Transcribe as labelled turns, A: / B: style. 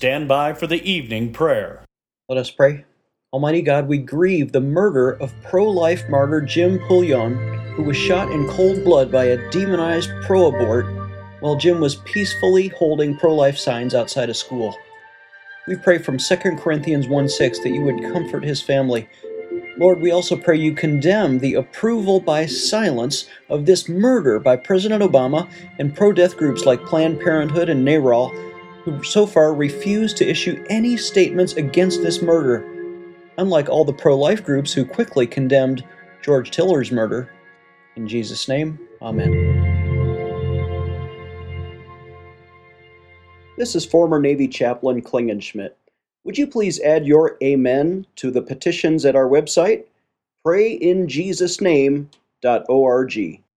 A: stand by for the evening prayer.
B: Let us pray. Almighty God, we grieve the murder of pro-life martyr Jim Pullion, who was shot in cold blood by a demonized pro-abort while Jim was peacefully holding pro-life signs outside a school. We pray from 2 Corinthians 1:6 that you would comfort his family. Lord, we also pray you condemn the approval by silence of this murder by President Obama and pro-death groups like Planned Parenthood and NARAL, who so far refuse to issue any statements against this murder, unlike all the pro-life groups who quickly condemned George Tiller's murder. In Jesus' name, amen. This is former Navy Chaplain Klingenschmitt. Would you please add your amen to the petitions at our website, prayinjesusname.org.